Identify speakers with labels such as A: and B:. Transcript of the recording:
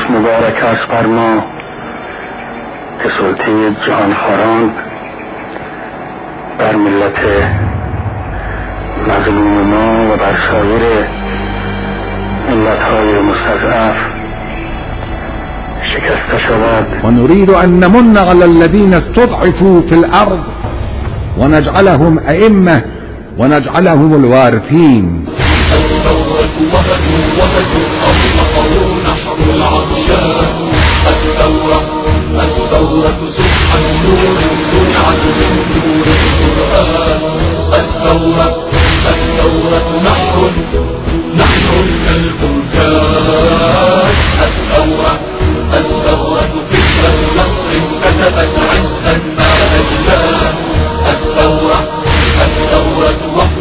A: مبارک است بر ما که سلطه جهانخواران بر ملت مظلوم ما و بر سایر ملت‌های مستضعف شکسته شود.
B: ونريد أن نمن على الذين استضعفوا في الأرض ونجعلهم أئمة ونجعلهم الوارثين.
C: الثورة وهدوا أطلقوا نحر العطشان. الثورة سبح النور صنعت من نور القرآن. الثورة نحر كالبركان. الثورة فكرة نصر كتبت عزا ما أجلان. الثورة